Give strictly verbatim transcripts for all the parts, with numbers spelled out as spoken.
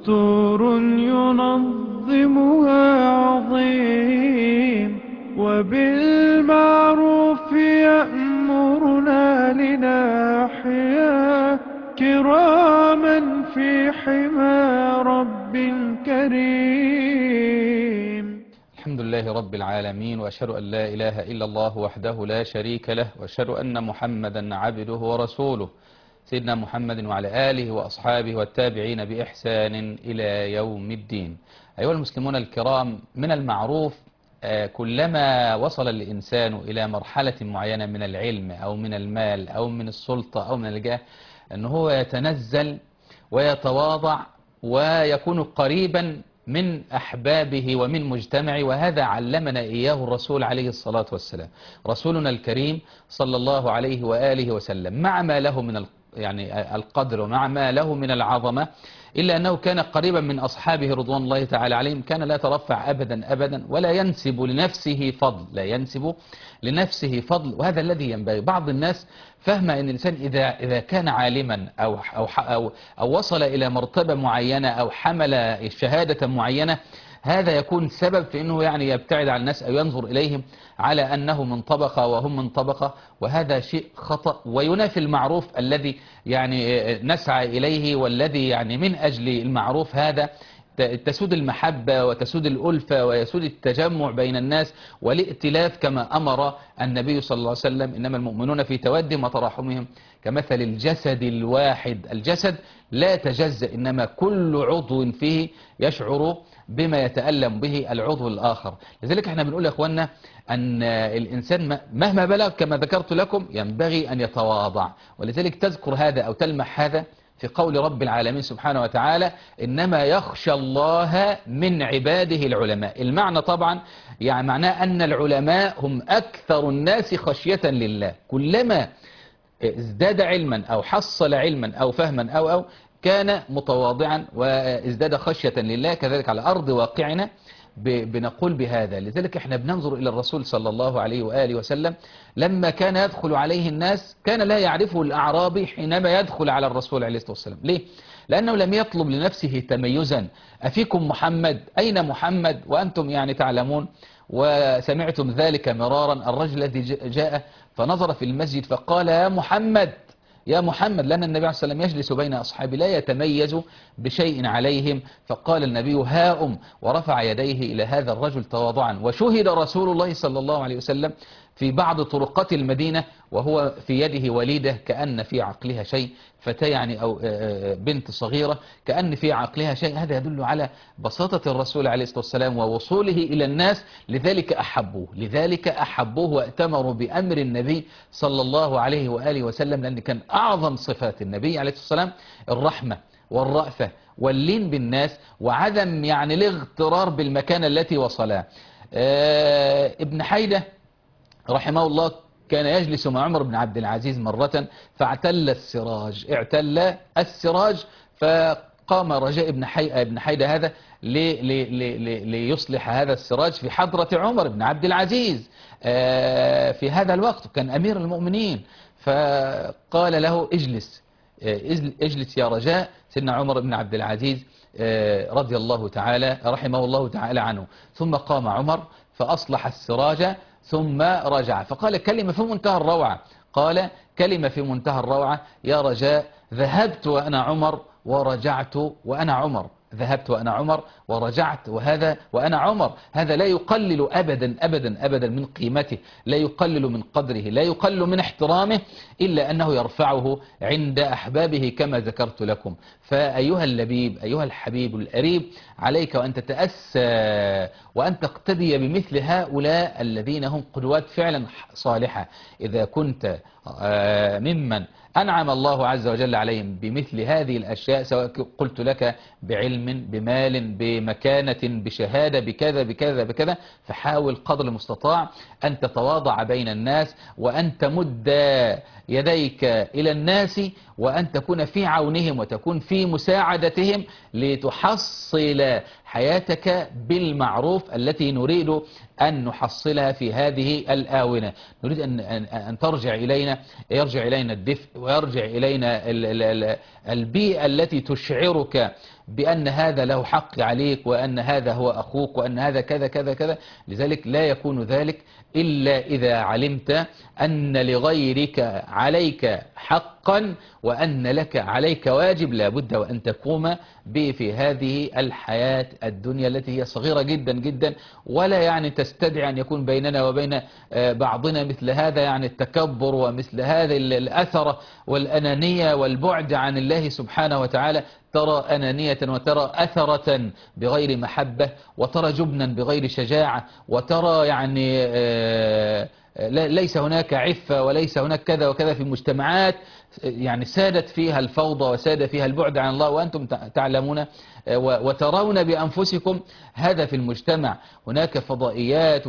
دستور ينظمها عظيم، وبالمعروف يأمرنا لنحيا كراما في حمى رب كريم. الحمد لله رب العالمين، وأشهد أن لا إله إلا الله وحده لا شريك له، وأشهد أن محمدا عبده ورسوله، سيدنا محمد وعلى آله وأصحابه والتابعين بإحسان إلى يوم الدين. أيها المسلمون الكرام، من المعروف كلما وصل الإنسان إلى مرحلة معينة من العلم أو من المال أو من السلطة أو من الجاه أنه هو يتنزل ويتواضع ويكون قريبا من أحبابه ومن مجتمعه، وهذا علمنا إياه الرسول عليه الصلاة والسلام. رسولنا الكريم صلى الله عليه وآله وسلم مع ما له من يعني القدر ومع ما له من العظمة، إلا أنه كان قريبا من أصحابه رضوان الله تعالى عليهم، كان لا يترفع أبدا أبدا ولا ينسب لنفسه فضل، لا ينسب لنفسه فضل. وهذا الذي ينبغي. بعض الناس فهم أن الإنسان إذا إذا كان عالما أو أو أو, أو وصل إلى مرتبة معينة أو حمل شهادة معينة، هذا يكون سبب في أنه يعني يبتعد عن الناس أو ينظر إليهم على أنه من طبقة وهم من طبقة، وهذا شيء خطأ وينافي المعروف الذي يعني نسعى إليه، والذي يعني من أجل المعروف هذا تسود المحبة وتسود الألفة ويسود التجمع بين الناس والائتلاف، كما أمر النبي صلى الله عليه وسلم: إنما المؤمنون في تودهم وتراحمهم كمثل الجسد الواحد. الجسد لا يتجزأ، إنما كل عضو فيه يشعر بما يتألم به العضو الآخر. لذلك احنا بنقول يا أخوانا أن الإنسان مهما بلغ كما ذكرت لكم ينبغي أن يتواضع. ولذلك تذكر هذا أو تلمح هذا في قول رب العالمين سبحانه وتعالى: إنما يخشى الله من عباده العلماء. المعنى طبعا يعني معناه أن العلماء هم أكثر الناس خشية لله. كلما ازداد علما أو حصل علما أو فهما أو أو كان متواضعا وازداد خشية لله. كذلك على أرض واقعنا بنقول بهذا. لذلك احنا بننظر إلى الرسول صلى الله عليه وآله وسلم لما كان يدخل عليه الناس كان لا يعرفه الأعرابي حينما يدخل على الرسول عليه الصلاة والسلام. ليه؟ لأنه لم يطلب لنفسه تميزا: أفيكم محمد؟ أين محمد؟ وأنتم يعني تعلمون وسمعتم ذلك مرارا. الرجل الذي جاء فنظر في المسجد فقال: يا محمد يا محمد، لأن النبي عليه الصلاة والسلام يجلس بين أصحابه لا يتميز بشيء عليهم. فقال النبي: ها أم، ورفع يديه إلى هذا الرجل تواضعا. وشهد رسول الله صلى الله عليه وسلم في بعض طرقات المدينة وهو في يده وليدة كأن في عقلها شيء، فتاة يعني أو بنت صغيرة كأن في عقلها شيء. هذا يدل على بساطة الرسول عليه الصلاة والسلام ووصوله إلى الناس. لذلك أحبوه لذلك أحبوه وأتمروا بأمر النبي صلى الله عليه وآله وسلم، لأن كان أعظم صفات النبي عليه الصلاة والسلام الرحمة والرأفة واللين بالناس وعدم يعني الاغترار بالمكانة التي وصلها. ابن حيدة رحمه الله كان يجلس مع عمر بن عبد العزيز مرة فاعتل السراج اعتل السراج فقام رجاء ابن حي... ابن حيدة هذا لي... لي... لي... ليصلح هذا السراج في حضرة عمر بن عبد العزيز في هذا الوقت كان أمير المؤمنين. فقال له: اجلس اجلس يا رجاء. سيدنا عمر بن عبد العزيز رضي الله تعالى رحمه الله تعالى عنه. ثم قام عمر فأصلح السراج ثم رجع فقال كلمة في منتهى الروعة. قال كلمة في منتهى الروعة: يا رجاء، ذهبت وأنا عمر ورجعت وأنا عمر. ذهبت وأنا عمر ورجعت وهذا وأنا عمر. هذا لا يقلل أبدا أبدا أبدا من قيمته، لا يقلل من قدره، لا يقلل من احترامه، إلا أنه يرفعه عند أحبابه كما ذكرت لكم. فأيها اللبيب، أيها الحبيب القريب، عليك وأن تتأسى وأن تقتدي بمثل هؤلاء الذين هم قدوات فعلا صالحة. إذا كنت ممن أنعم الله عز وجل عليهم بمثل هذه الأشياء، سواء قلت لك بعلم، بمال، بمكانة، بشهادة، بكذا بكذا بكذا، فحاول قدر المستطاع أن تتواضع بين الناس وأن تمد يديك إلى الناس وأن تكون في عونهم وتكون في مساعدتهم لتحصل حياتك بالمعروف التي نريد أن نحصلها في هذه الآونة. نريد أن, أن ترجع إلينا يرجع إلينا الدفء ويرجع إلينا البيئة التي تشعرك بأن هذا له حق عليك، وأن هذا هو أخوك، وأن هذا كذا كذا كذا. لذلك لا يكون ذلك إلا إذا علمت أن لغيرك عليك حقا، وأن لك عليك واجب لا بد وأن تقوم به في هذه الحياة الدنيا التي هي صغيرة جدا جدا، ولا يعني تستدعي أن يكون بيننا وبين بعضنا مثل هذا يعني التكبر ومثل هذه الأثرة والأنانية والبعد عن الله سبحانه وتعالى. ترى أنانية وترى أثرة بغير محبة، وترى جبنا بغير شجاعة، وترى يعني ليس هناك عفة، وليس هناك كذا وكذا في مجتمعات يعني سادت فيها الفوضى وساد فيها البعد عن الله، وأنتم تعلمون وترون بأنفسكم هذا في المجتمع. هناك فضائيات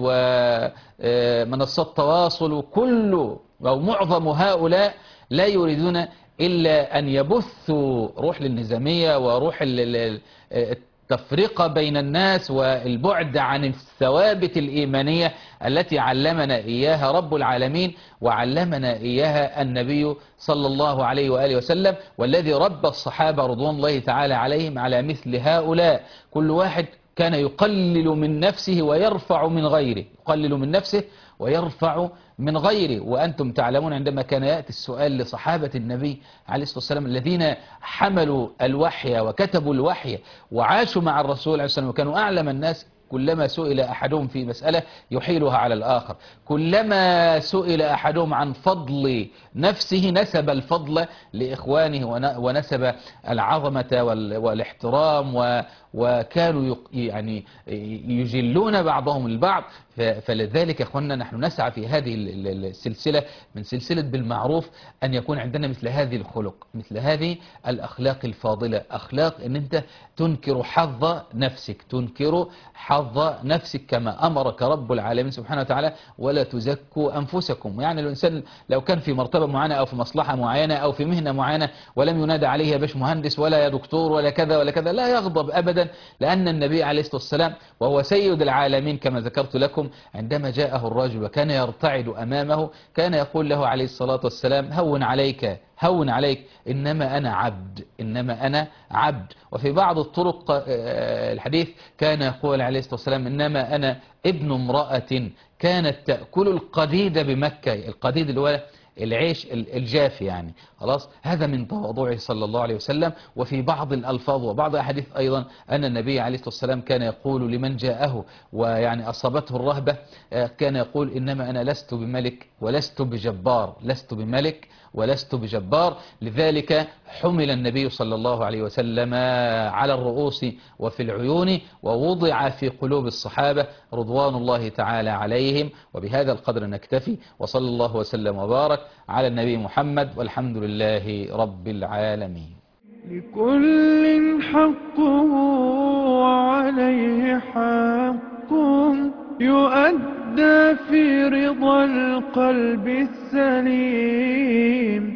ومنصات تواصل، وكل أو معظم هؤلاء لا يريدون إلا أن يبثوا روح الانهزامية وروح التفرقة بين الناس والبعد عن الثوابت الإيمانية التي علمنا إياها رب العالمين، وعلمنا إياها النبي صلى الله عليه وآله وسلم، والذي ربى الصحابة رضوان الله تعالى عليهم على مثل هؤلاء. كل واحد كان يقلل من نفسه ويرفع من غيره، يقلل من نفسه ويرفع من غيره. وأنتم تعلمون عندما كان يأتي السؤال لصحابة النبي عليه الصلاة والسلام الذين حملوا الوحي وكتبوا الوحي وعاشوا مع الرسول عليه الصلاة والسلام وكانوا أعلم الناس، كلما سئل أحدهم في مسألة يحيلها على الآخر، كلما سئل أحدهم عن فضل نفسه نسب الفضل لإخوانه ونسب العظمة والاحترام، وكانوا يعني يجلون بعضهم البعض. فلذلك يا أخواننا نحن نسعى في هذه السلسلة من سلسلة بالمعروف أن يكون عندنا مثل هذه الخلق، مثل هذه الأخلاق الفاضلة، أخلاق أن أنت تنكر حظ نفسك، تنكر حظ نفسك كما أمرك رب العالمين سبحانه وتعالى، ولا تزكوا أنفسكم. يعني الإنسان لو كان في مرتبة معينة أو في مصلحة معينة أو في مهنة معينة ولم ينادى عليه يا باش مهندس ولا يا دكتور ولا كذا ولا كذا، لا يغضب أبدا، لأن النبي عليه الصلاة والسلام وهو سيد العالمين كما ذكرت لكم عندما جاءه الرجل وكان يرتعد أمامه كان يقول له عليه الصلاة والسلام هون عليك هون عليك، إنما أنا عبد، إنما أنا عبد. وفي بعض الطرق الحديث كان يقول عليه الصلاة والسلام إنما أنا ابن امرأة كانت تأكل القديد بمكة. القديد اللي هو العيش الجاف يعني، خلاص. هذا من تواضعه صلى الله عليه وسلم. وفي بعض الألفاظ وبعض الأحاديث أيضا أن النبي عليه الصلاة والسلام كان يقول لمن جاءه ويعني أصابته الرهبة، كان يقول إنما أنا لست بملك ولست بجبار، لست بملك ولست بجبار. لذلك حمل النبي صلى الله عليه وسلم على الرؤوس وفي العيون، ووضع في قلوب الصحابة رضوان الله تعالى عليهم. وبهذا القدر نكتفي، وصلى الله وسلم وبارك على النبي محمد، والحمد لله رب العالمين. لكل حقه وعليه حق يؤدى في رضا القلب السليم.